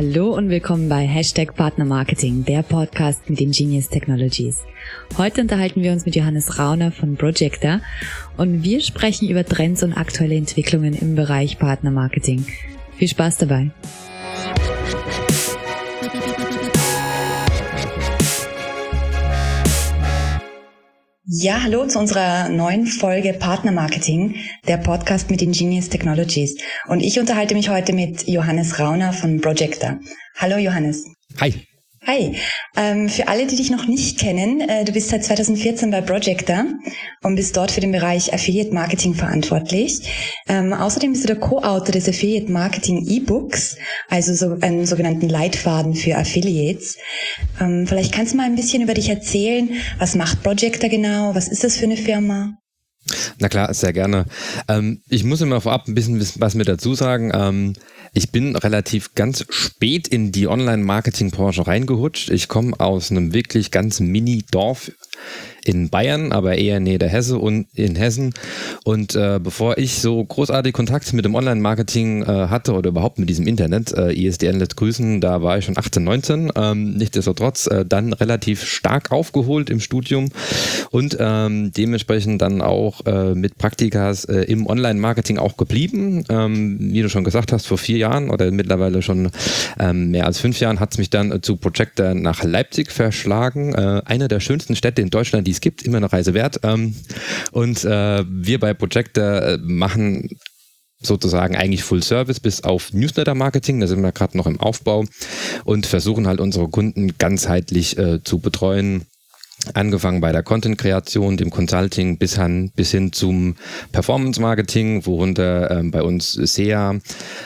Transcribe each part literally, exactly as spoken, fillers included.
Hallo und willkommen bei Hashtag Partner Marketing, der Podcast mit Ingenious Technologies. Heute unterhalten wir uns mit Johannes Rauner von Projecta und wir sprechen über Trends und aktuelle Entwicklungen im Bereich Partner Marketing. Viel Spaß dabei! Ja, hallo zu unserer neuen Folge Partner Marketing, der Podcast mit Ingenious Technologies. Und ich unterhalte mich heute mit Johannes Rauner von Projecta. Hallo Johannes. Hi. Hi. Ähm, für alle, die dich noch nicht kennen, äh, du bist seit zweitausendvierzehn bei Projecta und bist dort für den Bereich Affiliate Marketing verantwortlich. Ähm, außerdem bist du der Co-Autor des Affiliate Marketing E-Books, also so einen sogenannten Leitfaden für Affiliates. Ähm, vielleicht kannst du mal ein bisschen über dich erzählen. Was macht Projecta genau? Was ist das für eine Firma? Na klar, sehr gerne. Ähm, ich muss immer vorab ein bisschen was mit dazu sagen. Ähm, ich bin relativ ganz spät in die Online-Marketing-Branche reingerutscht. Ich komme aus einem wirklich ganz Mini-Dorf in Bayern, aber eher näher der Hesse und in Hessen. Und äh, bevor ich so großartig Kontakt mit dem Online-Marketing äh, hatte oder überhaupt mit diesem Internet, äh, I S D N lässt grüßen, da war ich schon achtzehn, neunzehn. Ähm, nichtsdestotrotz äh, dann relativ stark aufgeholt im Studium und ähm, dementsprechend dann auch äh, mit Praktikas äh, im Online-Marketing auch geblieben. Ähm, wie du schon gesagt hast, vor vier Jahren oder mittlerweile schon ähm, mehr als fünf Jahren hat es mich dann äh, zu Projecta nach Leipzig verschlagen. Äh, eine der schönsten Städte in Deutschland, die es gibt, immer eine Reise wert. Ähm, und äh, wir bei Projecta äh, machen sozusagen eigentlich Full Service bis auf Newsletter-Marketing, da sind wir gerade noch im Aufbau und versuchen halt unsere Kunden ganzheitlich äh, zu betreuen. Angefangen bei der Content-Kreation, dem Consulting bis hin, bis hin zum Performance-Marketing, worunter ähm, bei uns S E A,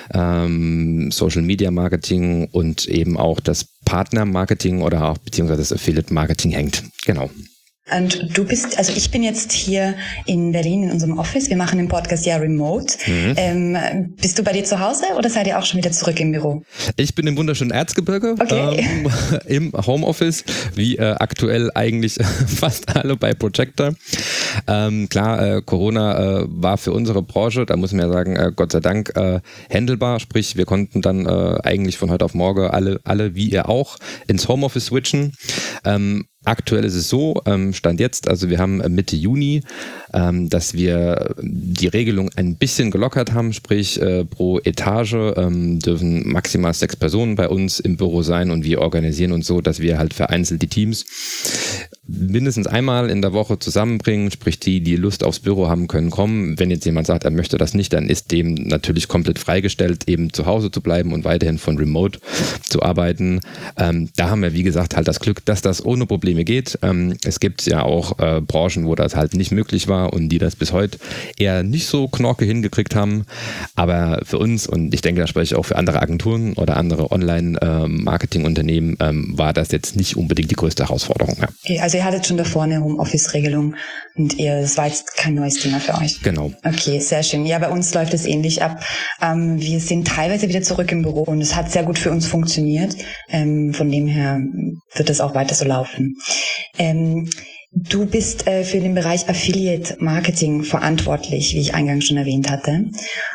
ähm, Social-Media-Marketing und eben auch das Partner-Marketing oder auch beziehungsweise das Affiliate-Marketing hängt. Genau. Und du bist, also ich bin jetzt hier in Berlin in unserem Office. Wir machen den Podcast ja remote. Mhm. Ähm, bist du bei dir zu Hause oder seid ihr auch schon wieder zurück im Büro? Ich bin im wunderschönen Erzgebirge, okay. ähm, im Homeoffice, wie äh, aktuell eigentlich fast alle bei Projecta. Ähm, klar, äh, Corona äh, war für unsere Branche, da muss man ja sagen, äh, Gott sei Dank äh, handelbar. Sprich, wir konnten dann äh, eigentlich von heute auf morgen alle, alle wie ihr auch, ins Homeoffice switchen. Ähm, Aktuell ist es so, ähm, Stand jetzt, also wir haben Mitte Juni, ähm, dass wir die Regelung ein bisschen gelockert haben, sprich äh, pro Etage ähm, dürfen maximal sechs Personen bei uns im Büro sein und wir organisieren uns so, dass wir halt vereinzelt die Teams mindestens einmal in der Woche zusammenbringen, sprich die, die Lust aufs Büro haben, können kommen. Wenn jetzt jemand sagt, er möchte das nicht, dann ist dem natürlich komplett freigestellt, eben zu Hause zu bleiben und weiterhin von Remote zu arbeiten. Ähm, da haben wir, wie gesagt, halt das Glück, dass das ohne Probleme geht. Ähm, es gibt ja auch äh, Branchen, wo das halt nicht möglich war und die das bis heute eher nicht so knorke hingekriegt haben. Aber für uns, und ich denke, da spreche ich auch für andere Agenturen oder andere Online-Marketing-Unternehmen, ähm, war das jetzt nicht unbedingt die größte Herausforderung. Ja. Okay, also ihr hattet schon davor eine Homeoffice-Regelung und ihr, das war jetzt kein neues Thema für euch. Genau. Okay, sehr schön. Ja, bei uns läuft es ähnlich ab. Ähm, wir sind teilweise wieder zurück im Büro und es hat sehr gut für uns funktioniert. Ähm, von dem her wird es auch weiter so laufen. Ähm, du bist äh, für den Bereich Affiliate Marketing verantwortlich, wie ich eingangs schon erwähnt hatte.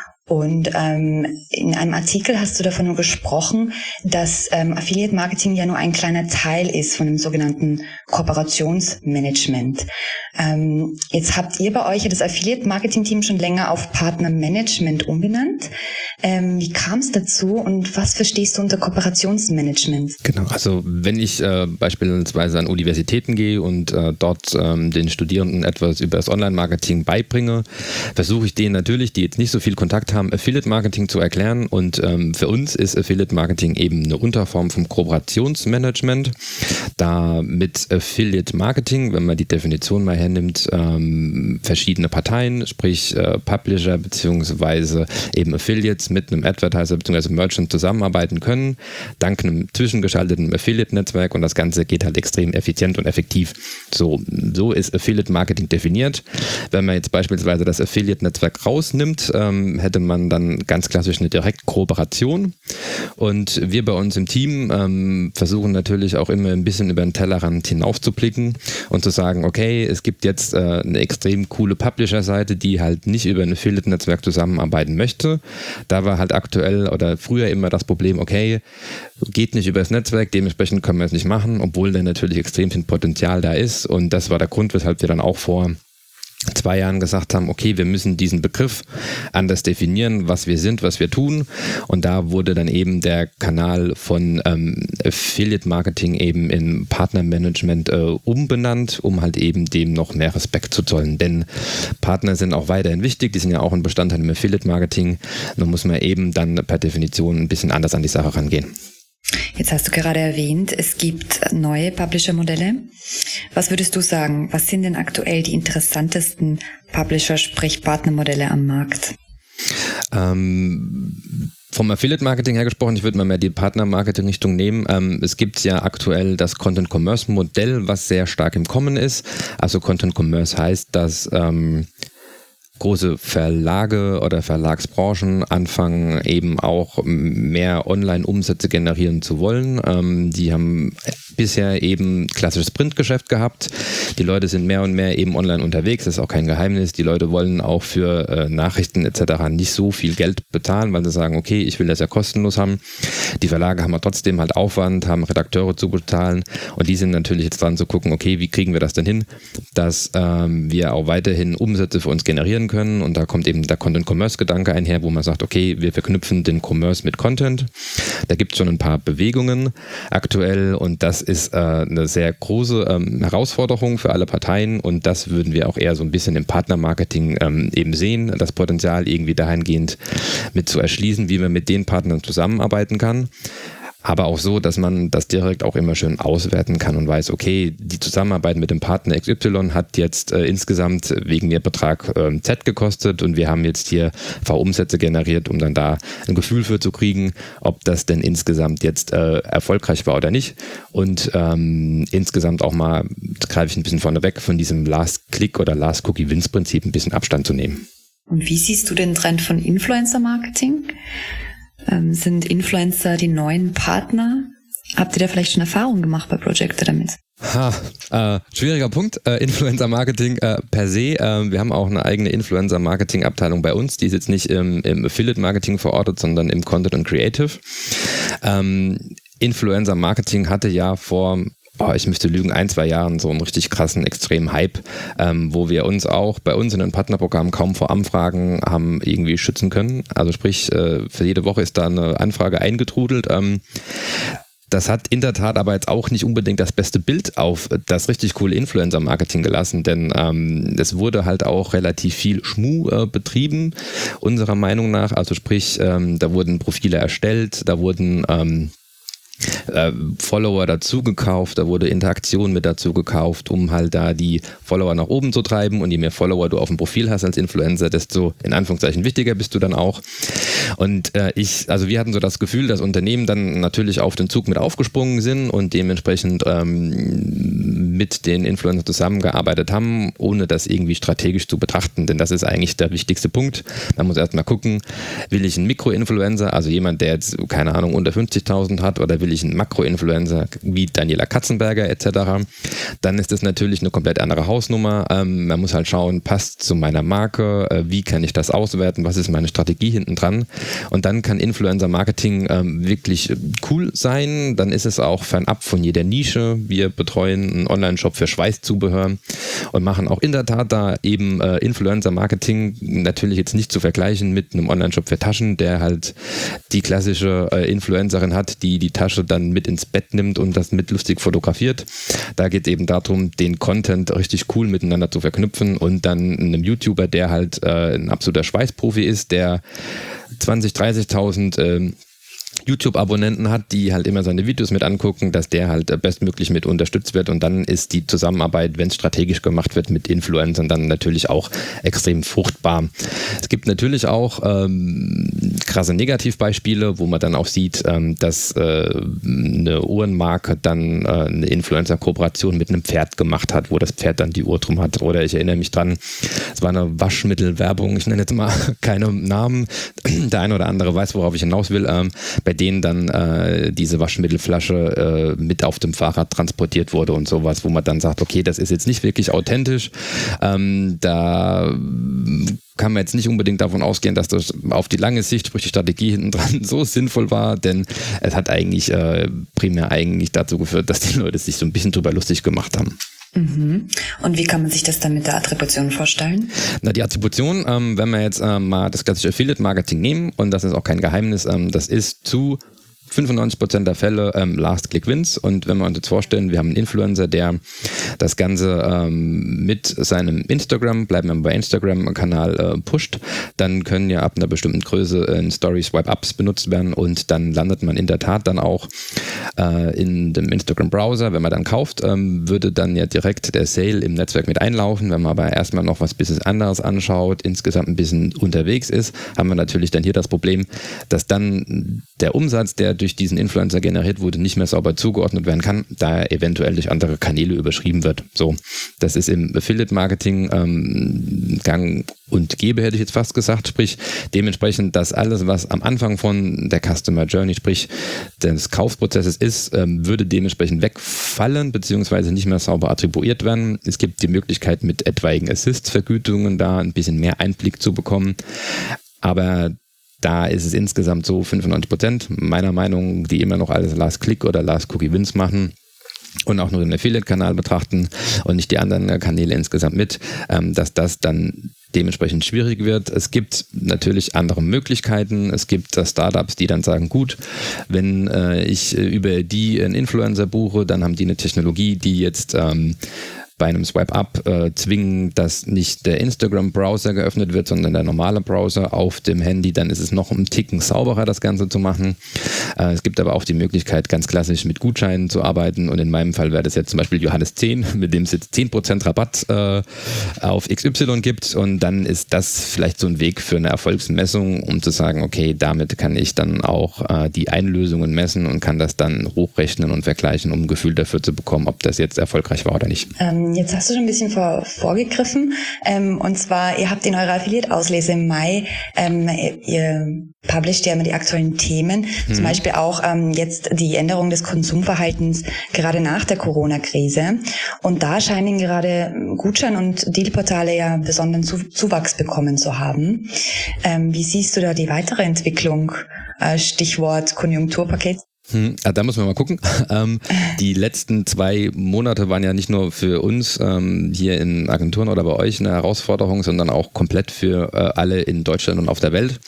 Und ähm, in einem Artikel hast du davon nur gesprochen, dass ähm, Affiliate Marketing ja nur ein kleiner Teil ist von dem sogenannten Kooperationsmanagement. Ähm, jetzt habt ihr bei euch ja das Affiliate Marketing Team schon länger auf Partner Management umbenannt. Ähm, wie kam es dazu und was verstehst du unter Kooperationsmanagement? Genau, also wenn ich äh, beispielsweise an Universitäten gehe und äh, dort ähm, den Studierenden etwas über das Online-Marketing beibringe, versuche ich denen natürlich, die jetzt nicht so viel Kontakt haben, Affiliate Marketing zu erklären und ähm, für uns ist Affiliate Marketing eben eine Unterform vom Kooperationsmanagement. Da mit Affiliate Marketing, wenn man die Definition mal hernimmt, ähm, verschiedene Parteien, sprich äh, Publisher beziehungsweise eben Affiliates mit einem Advertiser beziehungsweise Merchant zusammenarbeiten können, dank einem zwischengeschalteten Affiliate-Netzwerk und das Ganze geht halt extrem effizient und effektiv. So, so ist Affiliate Marketing definiert. Wenn man jetzt beispielsweise das Affiliate-Netzwerk rausnimmt, ähm, hätte man man dann ganz klassisch eine Direktkooperation. Und wir bei uns im Team ähm, versuchen natürlich auch immer ein bisschen über den Tellerrand hinauf zu blicken und zu sagen, okay, es gibt jetzt äh, eine extrem coole Publisher-Seite, die halt nicht über ein Affiliate-Netzwerk zusammenarbeiten möchte. Da war halt aktuell oder früher immer das Problem, okay, geht nicht über das Netzwerk, dementsprechend können wir es nicht machen, obwohl da natürlich extrem viel Potenzial da ist. Und das war der Grund, weshalb wir dann auch vor zwei Jahren gesagt haben, okay, wir müssen diesen Begriff anders definieren, was wir sind, was wir tun. Und da wurde dann eben der Kanal von ähm, Affiliate Marketing eben in Partnermanagement äh, umbenannt, um halt eben dem noch mehr Respekt zu zollen. Denn Partner sind auch weiterhin wichtig, die sind ja auch ein Bestandteil im Affiliate Marketing. Nun muss man eben dann per Definition ein bisschen anders an die Sache rangehen. Jetzt hast du gerade erwähnt, es gibt neue Publisher-Modelle. Was würdest du sagen, was sind denn aktuell die interessantesten Publisher-Sprich-Partner-Modelle am Markt? Ähm, vom Affiliate-Marketing her gesprochen, ich würde mal mehr die Partner-Marketing-Richtung nehmen. Ähm, es gibt ja aktuell das Content-Commerce-Modell, was sehr stark im Kommen ist. Also Content-Commerce heißt, dass ähm, große Verlage oder Verlagsbranchen anfangen eben auch mehr Online-Umsätze generieren zu wollen. Ähm, die haben bisher eben klassisches Printgeschäft gehabt. Die Leute sind mehr und mehr eben online unterwegs, das ist auch kein Geheimnis. Die Leute wollen auch für äh, Nachrichten et cetera nicht so viel Geld bezahlen, weil sie sagen, okay, ich will das ja kostenlos haben. Die Verlage haben aber trotzdem halt Aufwand, haben Redakteure zu bezahlen und die sind natürlich jetzt dran zu gucken, okay, wie kriegen wir das denn hin, dass ähm, wir auch weiterhin Umsätze für uns generieren können und da kommt eben der Content-Commerce-Gedanke einher, wo man sagt, okay, wir verknüpfen den Commerce mit Content. Da gibt es schon ein paar Bewegungen aktuell und das ist äh, eine sehr große ähm, Herausforderung für alle Parteien und das würden wir auch eher so ein bisschen im Partnermarketing ähm, eben sehen, das Potenzial irgendwie dahingehend mit zu erschließen, wie man mit den Partnern zusammenarbeiten kann. Aber auch so, dass man das direkt auch immer schön auswerten kann und weiß, okay, die Zusammenarbeit mit dem Partner X Y hat jetzt äh, insgesamt wegen mir Betrag äh, Z gekostet und wir haben jetzt hier V-Umsätze generiert, um dann da ein Gefühl für zu kriegen, ob das denn insgesamt jetzt äh, erfolgreich war oder nicht. Und ähm, insgesamt auch mal, greife ich ein bisschen vorne weg, von diesem Last-Click oder Last-Cookie-Wins-Prinzip ein bisschen Abstand zu nehmen. Und wie siehst du den Trend von Influencer-Marketing? Ähm, sind Influencer die neuen Partner? Habt ihr da vielleicht schon Erfahrungen gemacht bei Projector damit? Ha, äh, schwieriger Punkt. Äh, Influencer-Marketing äh, per se. Äh, wir haben auch eine eigene Influencer-Marketing-Abteilung bei uns. Die ist jetzt nicht im, im Affiliate-Marketing verortet, sondern im Content und Creative. Ähm, Influencer-Marketing hatte ja vor... Oh, ich müsste lügen, ein, zwei Jahren so einen richtig krassen, extremen Hype, ähm, wo wir uns auch bei uns in den Partnerprogrammen kaum vor Anfragen haben irgendwie schützen können. Also sprich, äh, für jede Woche ist da eine Anfrage eingetrudelt. Ähm, das hat in der Tat aber jetzt auch nicht unbedingt das beste Bild auf das richtig coole Influencer-Marketing gelassen, denn ähm, es wurde halt auch relativ viel Schmuh äh, betrieben, unserer Meinung nach. Also sprich, ähm, da wurden Profile erstellt, da wurden... Ähm, Äh, Follower dazu gekauft, da wurde Interaktion mit dazu gekauft, um halt da die Follower nach oben zu treiben und je mehr Follower du auf dem Profil hast als Influencer, desto in Anführungszeichen wichtiger bist du dann auch. Und äh, ich, also wir hatten so das Gefühl, dass Unternehmen dann natürlich auf den Zug mit aufgesprungen sind und dementsprechend ähm, mit den Influencern zusammengearbeitet haben, ohne das irgendwie strategisch zu betrachten, denn das ist eigentlich der wichtigste Punkt. Man muss erstmal gucken, will ich einen Mikroinfluencer, also jemand, der jetzt, keine Ahnung, unter fünfzigtausend hat oder will ich einen Makroinfluencer wie Daniela Katzenberger et cetera, dann ist das natürlich eine komplett andere Hausnummer. Ähm, man muss halt schauen, passt zu meiner Marke, äh, wie kann ich das auswerten, was ist meine Strategie hinten dran und dann kann Influencer-Marketing ähm, wirklich cool sein, dann ist es auch fernab von jeder Nische. Wir betreuen einen Online-Shop für Schweißzubehör und machen auch in der Tat da eben äh, Influencer-Marketing natürlich jetzt nicht zu vergleichen mit einem Online-Shop für Taschen, der halt die klassische äh, Influencerin hat, die die Tasche dann mit ins Bett nimmt und das mit lustig fotografiert. Da geht es eben darum, den Content richtig cool miteinander zu verknüpfen und dann einem YouTuber, der halt äh, ein absoluter Schweißprofi ist, der zwanzigtausend, dreißigtausend äh, YouTube-Abonnenten hat, die halt immer seine Videos mit angucken, dass der halt bestmöglich mit unterstützt wird und dann ist die Zusammenarbeit, wenn es strategisch gemacht wird mit Influencern, dann natürlich auch extrem fruchtbar. Es gibt natürlich auch ähm, krasse Negativbeispiele, wo man dann auch sieht, ähm, dass äh, eine Uhrenmarke dann äh, eine Influencer-Kooperation mit einem Pferd gemacht hat, wo das Pferd dann die Uhr drum hat. Oder ich erinnere mich dran, es war eine Waschmittelwerbung, ich nenne jetzt mal keine Namen, der eine oder andere weiß, worauf ich hinaus will, ähm, bei denen dann äh, diese Waschmittelflasche äh, mit auf dem Fahrrad transportiert wurde und sowas, wo man dann sagt, okay, das ist jetzt nicht wirklich authentisch, ähm, da kann man jetzt nicht unbedingt davon ausgehen, dass das auf die lange Sicht, sprich die Strategie hinten dran, so sinnvoll war, denn es hat eigentlich äh, primär eigentlich dazu geführt, dass die Leute sich so ein bisschen drüber lustig gemacht haben. Mhm. Und wie kann man sich das dann mit der Attribution vorstellen? Na, die Attribution, ähm, wenn wir jetzt ähm, mal das klassische Affiliate-Marketing nehmen, und das ist auch kein Geheimnis, ähm, das ist zu fünfundneunzig Prozent der Fälle ähm, Last Click Wins. Und wenn wir uns jetzt vorstellen, wir haben einen Influencer, der das Ganze ähm, mit seinem Instagram, bleiben wir bei Instagram-Kanal äh, pusht, dann können ja ab einer bestimmten Größe äh, Story-Swipe-Ups benutzt werden und dann landet man in der Tat dann auch äh, in dem Instagram-Browser. Wenn man dann kauft, ähm, würde dann ja direkt der Sale im Netzwerk mit einlaufen. Wenn man aber erstmal noch was bisschen anderes anschaut, insgesamt ein bisschen unterwegs ist, haben wir natürlich dann hier das Problem, dass dann der Umsatz, der durch diesen Influencer generiert wurde, nicht mehr sauber zugeordnet werden kann, da er eventuell durch andere Kanäle überschrieben wird. So, das ist im Affiliate-Marketing ähm, gang und gäbe, hätte ich jetzt fast gesagt, sprich dementsprechend, dass alles, was am Anfang von der Customer Journey, sprich des Kaufprozesses ist, ähm, würde dementsprechend wegfallen, beziehungsweise nicht mehr sauber attribuiert werden. Es gibt die Möglichkeit, mit etwaigen Assist-Vergütungen da ein bisschen mehr Einblick zu bekommen, aber da ist es insgesamt so fünfundneunzig Prozent meiner Meinung, die immer noch alles Last Click oder Last Cookie Wins machen und auch nur den Affiliate-Kanal betrachten und nicht die anderen Kanäle insgesamt mit, dass das dann dementsprechend schwierig wird. Es gibt natürlich andere Möglichkeiten. Es gibt Startups, die dann sagen, gut, wenn äh, ich über die einen Influencer buche, dann haben die eine Technologie, die jetzt ähm, bei einem Swipe-Up äh, zwingen, dass nicht der Instagram-Browser geöffnet wird, sondern der normale Browser auf dem Handy, dann ist es noch ein Ticken sauberer, das Ganze zu machen. Äh, es gibt aber auch die Möglichkeit, ganz klassisch mit Gutscheinen zu arbeiten und in meinem Fall wäre das jetzt zum Beispiel Johannes zehn, mit dem es jetzt zehn Prozent Rabatt äh, auf X Y gibt und dann ist das vielleicht so ein Weg für eine Erfolgsmessung, um zu sagen, okay, damit kann ich dann auch äh, die Einlösungen messen und kann das dann hochrechnen und vergleichen, um ein Gefühl dafür zu bekommen, ob das jetzt erfolgreich war oder nicht. Ähm Jetzt hast du schon ein bisschen vor, vorgegriffen, ähm, und zwar, ihr habt in eurer Affiliate-Auslese im Mai, ähm, ihr publisht ja immer die aktuellen Themen, mhm. zum Beispiel auch ähm, jetzt die Änderung des Konsumverhaltens gerade nach der Corona-Krise und da scheinen gerade Gutschein- und Dealportale ja besonderen Zu- Zuwachs bekommen zu haben. Ähm, wie siehst du da die weitere Entwicklung, äh, Stichwort Konjunkturpaket? Hm, da muss man mal gucken. Ähm, die letzten zwei Monate waren ja nicht nur für uns ähm, hier in Agenturen oder bei euch eine Herausforderung, sondern auch komplett für äh, alle in Deutschland und auf der Welt.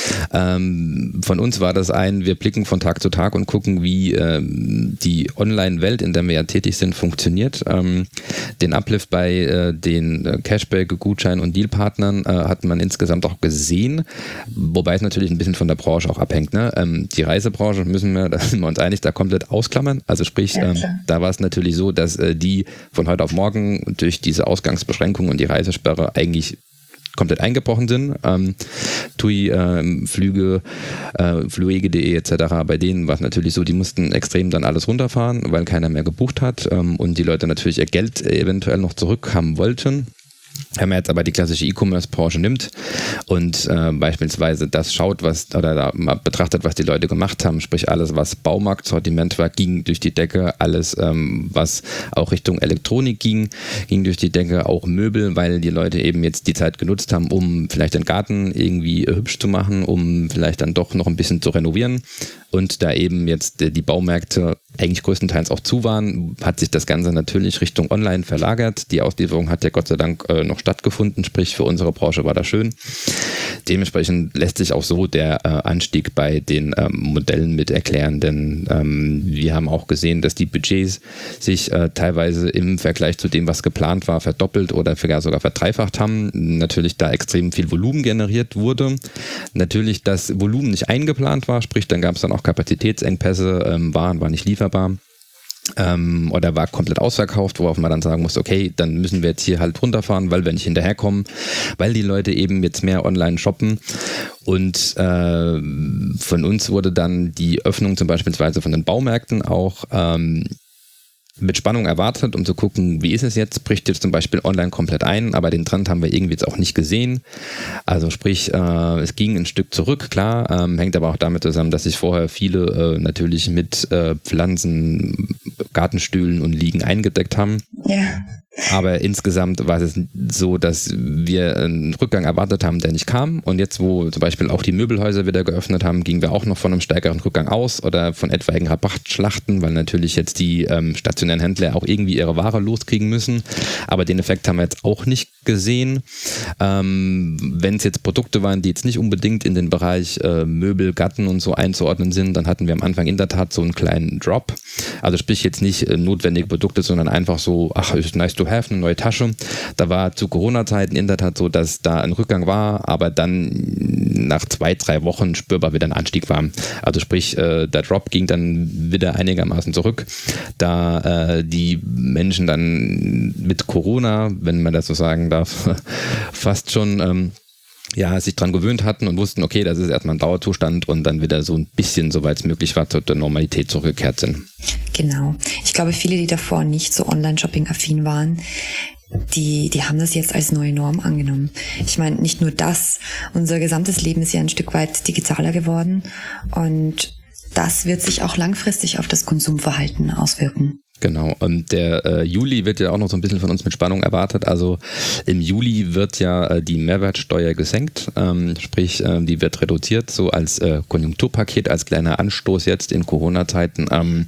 Ähm, von uns war das ein, wir blicken von Tag zu Tag und gucken, wie ähm, die Online-Welt, in der wir ja tätig sind, funktioniert. Ähm, den Uplift bei äh, den äh, Cashback, Gutschein und Dealpartnern äh, hat man insgesamt auch gesehen, wobei es natürlich ein bisschen von der Branche auch abhängt. Ne? Ähm, die Reisebranche müssen wir, da sind wir uns einig, da komplett ausklammern. Also sprich, ja, ähm, da war es natürlich so, dass äh, die von heute auf morgen durch diese Ausgangsbeschränkungen und die Reisesperre eigentlich komplett eingebrochen sind. Ähm, T U I, ähm, Flüge, äh, Fluege punkt de et cetera. Bei denen war es natürlich so, die mussten extrem dann alles runterfahren, weil keiner mehr gebucht hat ähm, und die Leute natürlich ihr Geld eventuell noch zurückhaben wollten. Wenn man jetzt aber die klassische E-Commerce-Branche nimmt und äh, beispielsweise das schaut, was oder da mal betrachtet, was die Leute gemacht haben, sprich alles, was Baumarktsortiment war, ging durch die Decke, alles, ähm, was auch Richtung Elektronik ging, ging durch die Decke, auch Möbel, weil die Leute eben jetzt die Zeit genutzt haben, um vielleicht den Garten irgendwie hübsch zu machen, um vielleicht dann doch noch ein bisschen zu renovieren und da eben jetzt die Baumärkte eigentlich größtenteils auch zu waren, hat sich das Ganze natürlich Richtung Online verlagert. Die Auslieferung hat ja Gott sei Dank äh, noch stattgefunden, sprich für unsere Branche war das schön. Dementsprechend lässt sich auch so der äh, Anstieg bei den ähm, Modellen mit erklären, denn ähm, wir haben auch gesehen, dass die Budgets sich äh, teilweise im Vergleich zu dem, was geplant war, verdoppelt oder sogar verdreifacht haben. Natürlich da extrem viel Volumen generiert wurde. Natürlich das Volumen nicht eingeplant war, sprich dann gab es dann auch Kapazitätsengpässe, ähm, Waren war nicht lieferbar. Ähm, oder war komplett ausverkauft, worauf man dann sagen muss, okay, dann müssen wir jetzt hier halt runterfahren, weil wir nicht hinterherkommen, weil die Leute eben jetzt mehr online shoppen und äh, von uns wurde dann die Öffnung zum Beispiel von den Baumärkten auch ähm, mit Spannung erwartet, um zu gucken, wie ist es jetzt, bricht jetzt zum Beispiel online komplett ein, aber den Trend haben wir irgendwie jetzt auch nicht gesehen. Also sprich, äh, es ging ein Stück zurück, klar, ähm, hängt aber auch damit zusammen, dass sich vorher viele äh, natürlich mit äh, Pflanzen, Gartenstühlen und Liegen eingedeckt haben. Ja. Aber insgesamt war es so, dass wir einen Rückgang erwartet haben, der nicht kam. Und jetzt, wo zum Beispiel auch die Möbelhäuser wieder geöffnet haben, gingen wir auch noch von einem stärkeren Rückgang aus oder von etwaigen Rabattschlachten, weil natürlich jetzt die ähm, stationären Händler auch irgendwie ihre Ware loskriegen müssen. Aber den Effekt haben wir jetzt auch nicht gesehen. Ähm, wenn es jetzt Produkte waren, die jetzt nicht unbedingt in den Bereich äh, Möbel, Garten und so einzuordnen sind, dann hatten wir am Anfang in der Tat so einen kleinen Drop. Also sprich jetzt nicht äh, notwendige Produkte, sondern einfach so, ach, ist nice to have, eine neue Tasche. Da war zu Corona-Zeiten in der Tat so, dass da ein Rückgang war, aber dann nach zwei, drei Wochen spürbar wieder ein Anstieg war. Also sprich, äh, der Drop ging dann wieder einigermaßen zurück, da äh, die Menschen dann mit Corona, wenn man das so sagen darf, fast schon ähm, ja, sich dran gewöhnt hatten und wussten, okay, das ist erstmal ein Dauerzustand und dann wieder so ein bisschen, soweit es möglich war, zur Normalität zurückgekehrt sind. Genau. Ich glaube, viele, die davor nicht so Online-Shopping-affin waren, die, die haben das jetzt als neue Norm angenommen. Ich meine, nicht nur das, unser gesamtes Leben ist ja ein Stück weit digitaler geworden und das wird sich auch langfristig auf das Konsumverhalten auswirken. Genau, und der äh, Juli wird ja auch noch so ein bisschen von uns mit Spannung erwartet. Also im Juli wird ja äh, die Mehrwertsteuer gesenkt, ähm, sprich äh, die wird reduziert, so als äh, Konjunkturpaket, als kleiner Anstoß jetzt in Corona-Zeiten. Ähm,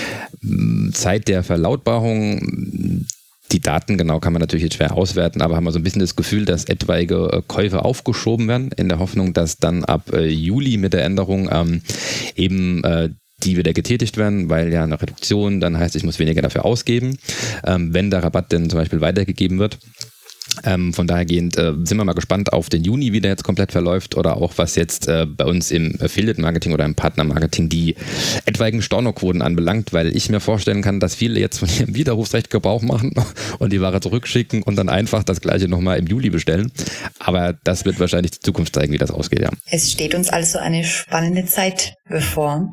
Zeit der Verlautbarung, die Daten genau kann man natürlich jetzt schwer auswerten, aber haben wir so ein bisschen das Gefühl, dass etwaige äh, Käufe aufgeschoben werden, in der Hoffnung, dass dann ab äh, Juli mit der Änderung ähm, eben äh, die wieder getätigt werden, weil ja eine Reduktion dann heißt, ich muss weniger dafür ausgeben, ähm, wenn der Rabatt denn zum Beispiel weitergegeben wird. Ähm, von dahergehend äh, sind wir mal gespannt auf den Juni, wie der jetzt komplett verläuft oder auch was jetzt äh, bei uns im Affiliate-Marketing oder im Partner-Marketing die etwaigen Stornoquoten anbelangt, weil ich mir vorstellen kann, dass viele jetzt von ihrem Widerrufsrecht Gebrauch machen und die Ware zurückschicken und dann einfach das gleiche nochmal im Juli bestellen. Aber das wird wahrscheinlich die Zukunft zeigen, wie das ausgeht, ja. Es steht uns also eine spannende Zeit bevor.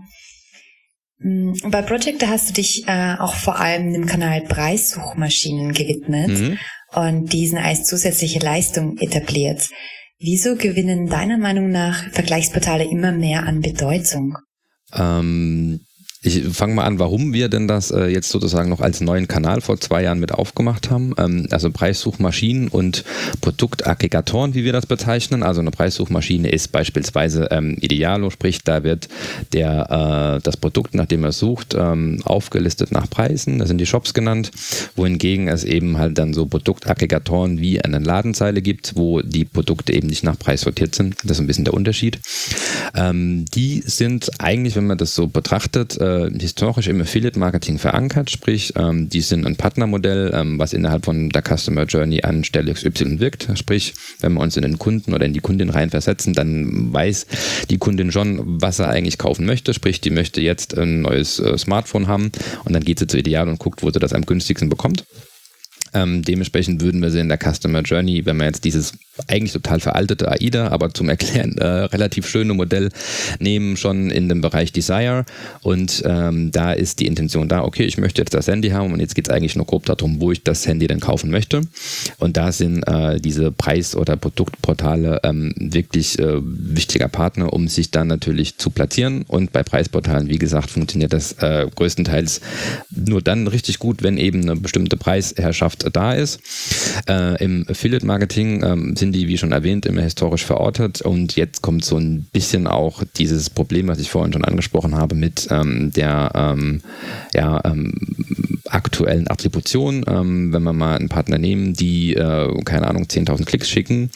Bei Projector hast du dich äh, auch vor allem dem Kanal Preissuchmaschinen gewidmet mhm. und diesen als zusätzliche Leistung etabliert. Wieso gewinnen deiner Meinung nach Vergleichsportale immer mehr an Bedeutung? Ähm, ich fange mal an, warum wir denn das äh, jetzt sozusagen noch als neuen Kanal vor zwei Jahren mit aufgemacht haben. Ähm, also Preissuchmaschinen und Produktaggregatoren, wie wir das bezeichnen. Also eine Preissuchmaschine ist beispielsweise ähm, Idealo, sprich da wird der äh, das Produkt, nach dem er sucht, ähm, aufgelistet nach Preisen. Das sind die Shops genannt. Wohingegen es eben halt dann so Produktaggregatoren wie eine Ladenzeile gibt, wo die Produkte eben nicht nach Preis sortiert sind. Das ist ein bisschen der Unterschied. Ähm, die sind eigentlich, wenn man das so betrachtet, äh, historisch im Affiliate-Marketing verankert, sprich, ähm, die sind ein Partnermodell, ähm, was innerhalb von der Customer Journey an Stelle X Y wirkt. Sprich, wenn wir uns in den Kunden oder in die Kundin reinversetzen, dann weiß die Kundin schon, was er eigentlich kaufen möchte. Sprich, die möchte jetzt ein neues äh, Smartphone haben und dann geht sie zu Idealo und guckt, wo sie das am günstigsten bekommt. Ähm, dementsprechend würden wir sie in der Customer Journey, wenn wir jetzt dieses eigentlich total veraltete AIDA, aber zum Erklären äh, relativ schöne Modell nehmen, schon in dem Bereich Desire und ähm, da ist die Intention da, okay, ich möchte jetzt das Handy haben und jetzt geht es eigentlich nur grob darum, wo ich das Handy denn kaufen möchte und da sind äh, diese Preis- oder Produktportale ähm, wirklich äh, wichtiger Partner, um sich dann natürlich zu platzieren und bei Preisportalen, wie gesagt, funktioniert das äh, größtenteils nur dann richtig gut, wenn eben eine bestimmte Preisherrschaft da ist. Äh, Im Affiliate-Marketing ähm, sind sind die, wie schon erwähnt, immer historisch verortet und jetzt kommt so ein bisschen auch dieses Problem, was ich vorhin schon angesprochen habe, mit ähm, der ähm, ja, ähm, aktuellen Attribution. Ähm, wenn wir mal einen Partner nehmen, die, äh, keine Ahnung, zehntausend Klicks schicken,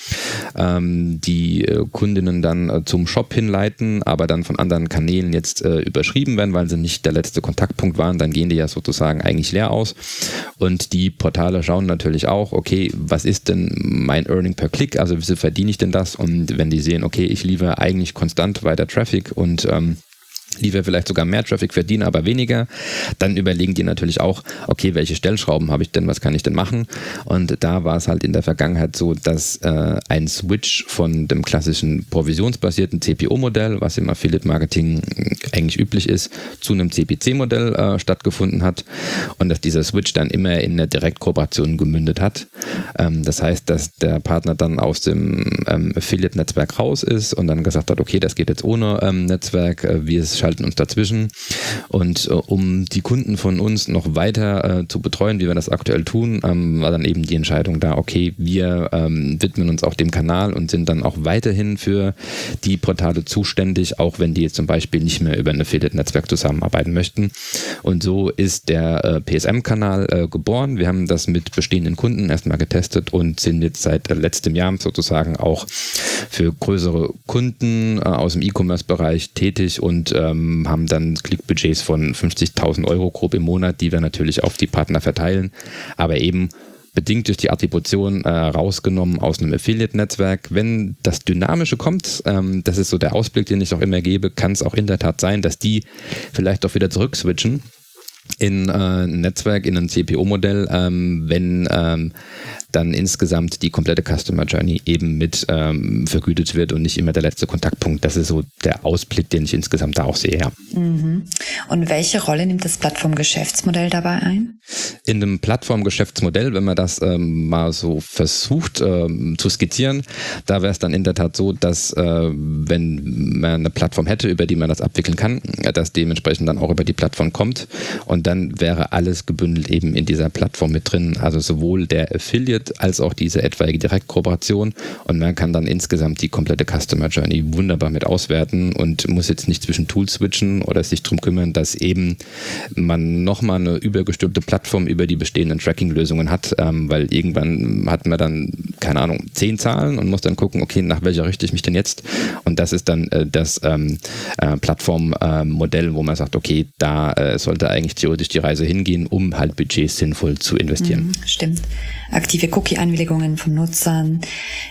ähm, die äh, Kundinnen dann äh, zum Shop hinleiten, aber dann von anderen Kanälen jetzt äh, überschrieben werden, weil sie nicht der letzte Kontaktpunkt waren, dann gehen die ja sozusagen eigentlich leer aus. Und die Portale schauen natürlich auch, okay, was ist denn mein Earning per Klick, also wie verdiene ich denn das? Und wenn die sehen, okay, ich liefere eigentlich konstant weiter Traffic und ähm, liefere vielleicht sogar mehr Traffic, verdiene aber weniger, dann überlegen die natürlich auch, okay, welche Stellschrauben habe ich denn, was kann ich denn machen? Und da war es halt in der Vergangenheit so, dass äh, ein Switch von dem klassischen provisionsbasierten C P O-Modell, was im Affiliate-Marketing eigentlich üblich ist, zu einem C P C-Modell äh, stattgefunden hat und dass dieser Switch dann immer in eine Direktkooperation gemündet hat. Ähm, das heißt, dass der Partner dann aus dem ähm, Affiliate-Netzwerk raus ist und dann gesagt hat, okay, das geht jetzt ohne ähm, Netzwerk, äh, wir schalten uns dazwischen und äh, um die Kunden von uns noch weiter äh, zu betreuen, wie wir das aktuell tun, ähm, war dann eben die Entscheidung da, okay, wir ähm, widmen uns auch dem Kanal und sind dann auch weiterhin für die Portale zuständig, auch wenn die jetzt zum Beispiel nicht mehr über ein Affiliate-Netzwerk zusammenarbeiten möchten. Und so ist der äh, P S M-Kanal äh, geboren. Wir haben das mit bestehenden Kunden erstmal getestet und sind jetzt seit äh, letztem Jahr sozusagen auch für größere Kunden äh, aus dem E-Commerce-Bereich tätig und äh, haben dann Klickbudgets von fünfzigtausend Euro grob im Monat, die wir natürlich auf die Partner verteilen, aber eben bedingt durch die Attribution äh, rausgenommen aus einem Affiliate-Netzwerk. Wenn das Dynamische kommt, ähm, das ist so der Ausblick, den ich auch immer gebe, kann es auch in der Tat sein, dass die vielleicht auch wieder zurückswitchen in äh, ein Netzwerk, in ein C P O-Modell, ähm, wenn ähm, dann insgesamt die komplette Customer Journey eben mit ähm, vergütet wird und nicht immer der letzte Kontaktpunkt. Das ist so der Ausblick, den ich insgesamt da auch sehe. Ja. Mhm. Und welche Rolle nimmt das Plattformgeschäftsmodell dabei ein? In dem Plattformgeschäftsmodell, wenn man das ähm, mal so versucht ähm, zu skizzieren, da wäre es dann in der Tat so, dass äh, wenn man eine Plattform hätte, über die man das abwickeln kann, dass dementsprechend dann auch über die Plattform kommt und dann wäre alles gebündelt eben in dieser Plattform mit drin, also sowohl der Affiliate als auch diese etwaige Direktkooperation und man kann dann insgesamt die komplette Customer Journey wunderbar mit auswerten und muss jetzt nicht zwischen Tools switchen oder sich darum kümmern, dass eben man nochmal eine übergestülpte Plattform über die bestehenden Tracking-Lösungen hat, ähm, weil irgendwann hat man dann, keine Ahnung, zehn Zahlen und muss dann gucken, okay, nach welcher richte ich mich denn jetzt? Und das ist dann äh, das ähm, äh, Plattformmodell, äh, wo man sagt, okay, da äh, sollte eigentlich theoretisch die Reise hingehen, um halt Budgets sinnvoll zu investieren. Mhm, stimmt. Aktive Cookie-Einwilligungen von Nutzern,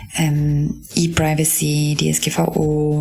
ähm, E-Privacy, D S G V O,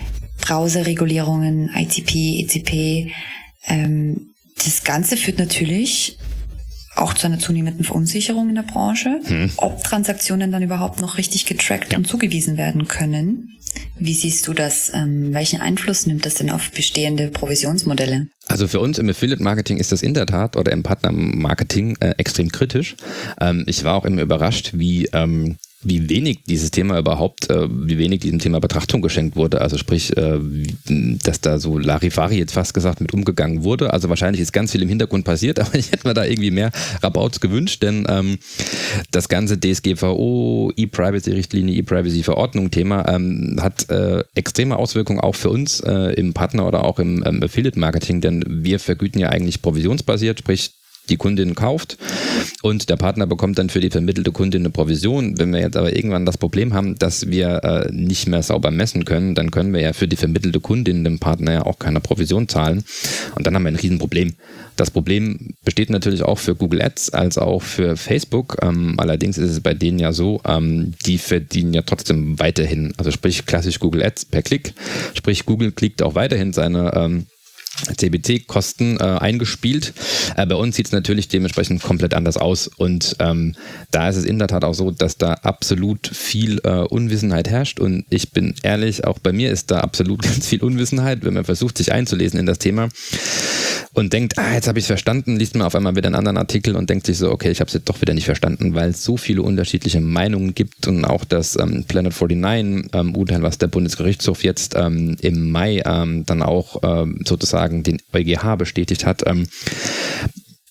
Browserregulierungen, I T P, E C P. Ähm, das Ganze führt natürlich auch zu einer zunehmenden Verunsicherung in der Branche, hm. ob Transaktionen dann überhaupt noch richtig getrackt ja. und zugewiesen werden können. Wie siehst du das? Ähm, welchen Einfluss nimmt das denn auf bestehende Provisionsmodelle? Also für uns im Affiliate-Marketing ist das in der Tat oder im Partner-Marketing äh, extrem kritisch. Ähm, ich war auch immer überrascht, wie ähm, wie wenig dieses Thema überhaupt, äh, wie wenig diesem Thema Betrachtung geschenkt wurde. Also sprich, äh, dass da so Larifari jetzt fast gesagt mit umgegangen wurde. Also wahrscheinlich ist ganz viel im Hintergrund passiert, aber ich hätte mir da irgendwie mehr Rabauts gewünscht, denn ähm, das ganze D S G V O, E-Privacy-Richtlinie, E-Privacy-Verordnung-Thema ähm, hat äh, extreme Auswirkungen auch für uns äh, im Partner- oder auch im ähm, Affiliate-Marketing, denn wir vergüten ja eigentlich provisionsbasiert, sprich die Kundin kauft und der Partner bekommt dann für die vermittelte Kundin eine Provision. Wenn wir jetzt aber irgendwann das Problem haben, dass wir äh, nicht mehr sauber messen können, dann können wir ja für die vermittelte Kundin dem Partner ja auch keine Provision zahlen und dann haben wir ein Riesenproblem. Das Problem besteht natürlich auch für Google Ads als auch für Facebook. Ähm, allerdings ist es bei denen ja so, ähm, die verdienen ja trotzdem weiterhin, also sprich klassisch Google Ads per Klick, sprich Google klickt auch weiterhin seine ähm, C B C-Kosten äh, eingespielt. Äh, bei uns sieht es natürlich dementsprechend komplett anders aus und ähm, da ist es in der Tat auch so, dass da absolut viel äh, Unwissenheit herrscht und ich bin ehrlich, auch bei mir ist da absolut ganz viel Unwissenheit, wenn man versucht, sich einzulesen in das Thema und denkt, ah, jetzt habe ich es verstanden, liest man auf einmal wieder einen anderen Artikel und denkt sich so, okay, ich habe es jetzt doch wieder nicht verstanden, weil es so viele unterschiedliche Meinungen gibt und auch das ähm, Planet neunundvierzig ähm, Urteil, was der Bundesgerichtshof jetzt ähm, im Mai ähm, dann auch ähm, sozusagen den EuGH bestätigt hat, ähm,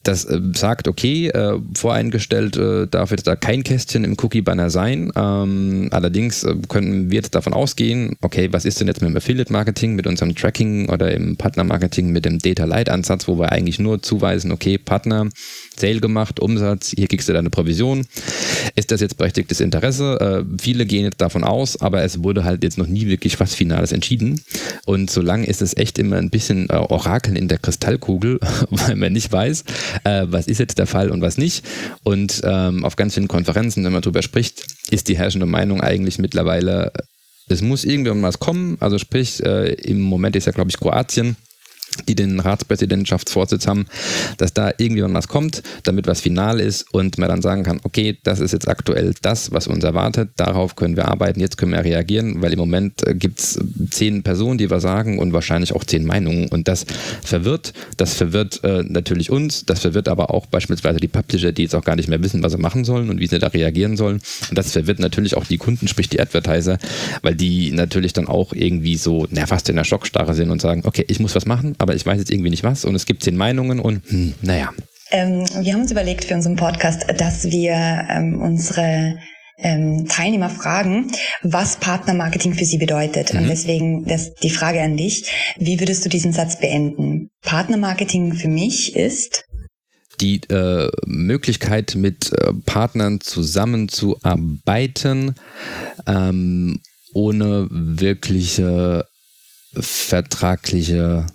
das äh, sagt, okay, äh, voreingestellt äh, darf jetzt da kein Kästchen im Cookie-Banner sein. Ähm, allerdings äh, können wir jetzt davon ausgehen, okay, was ist denn jetzt mit dem Affiliate-Marketing, mit unserem Tracking oder im Partner-Marketing mit dem Data-Light-Ansatz, wo wir eigentlich nur zuweisen, okay, Partner, Sale gemacht, Umsatz, hier kriegst du deine Provision. Ist das jetzt berechtigtes Interesse? Äh, viele gehen jetzt davon aus, aber es wurde halt jetzt noch nie wirklich was Finales entschieden. Und solange ist es echt immer ein bisschen äh, Orakeln in der Kristallkugel, weil man nicht weiß, äh, was ist jetzt der Fall und was nicht. Und ähm, auf ganz vielen Konferenzen, wenn man drüber spricht, ist die herrschende Meinung eigentlich mittlerweile, es muss irgendwann was kommen. Also sprich, äh, im Moment ist ja, glaube ich, Kroatien, die den Ratspräsidentschaftsvorsitz haben, dass da irgendwann was kommt, damit was final ist und man dann sagen kann, okay, das ist jetzt aktuell das, was uns erwartet, darauf können wir arbeiten, jetzt können wir reagieren, weil im Moment äh, gibt es zehn Personen, die was sagen und wahrscheinlich auch zehn Meinungen und das verwirrt, das verwirrt äh, natürlich uns, das verwirrt aber auch beispielsweise die Publisher, die jetzt auch gar nicht mehr wissen, was sie machen sollen und wie sie da reagieren sollen und das verwirrt natürlich auch die Kunden, sprich die Advertiser, weil die natürlich dann auch irgendwie so, na, fast in der Schockstarre sind und sagen, okay, ich muss was machen, aber ich weiß jetzt irgendwie nicht was und es gibt zehn Meinungen und hm, naja. Ähm, wir haben uns überlegt für unseren Podcast, dass wir ähm, unsere ähm, Teilnehmer fragen, was Partnermarketing für sie bedeutet. Mhm. Und deswegen das, die Frage an dich, wie würdest du diesen Satz beenden? Partnermarketing für mich ist... Die äh, Möglichkeit, mit äh, Partnern zusammenzuarbeiten, ähm, ohne wirkliche vertragliche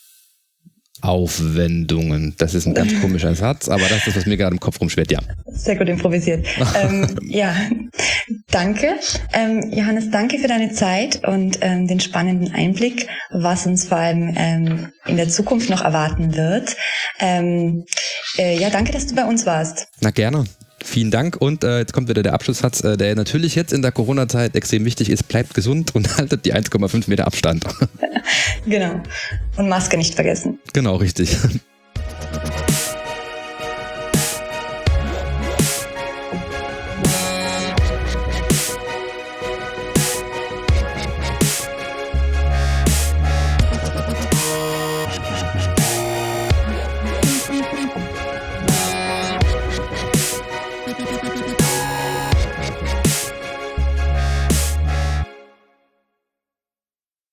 Aufwendungen. Das ist ein ganz komischer Satz, aber das ist, was mir gerade im Kopf rumschwirrt, ja. Sehr gut improvisiert. ähm, ja, danke. Ähm, Johannes, danke für deine Zeit und ähm, den spannenden Einblick, was uns vor allem ähm, in der Zukunft noch erwarten wird. Ähm, äh, ja, danke, dass du bei uns warst. Na, gerne. Vielen Dank und äh, jetzt kommt wieder der Abschlusssatz, äh, der natürlich jetzt in der Corona-Zeit extrem wichtig ist. Bleibt gesund und haltet die eins Komma fünf Meter Abstand. Genau. Und Maske nicht vergessen. Genau, richtig. Thank you.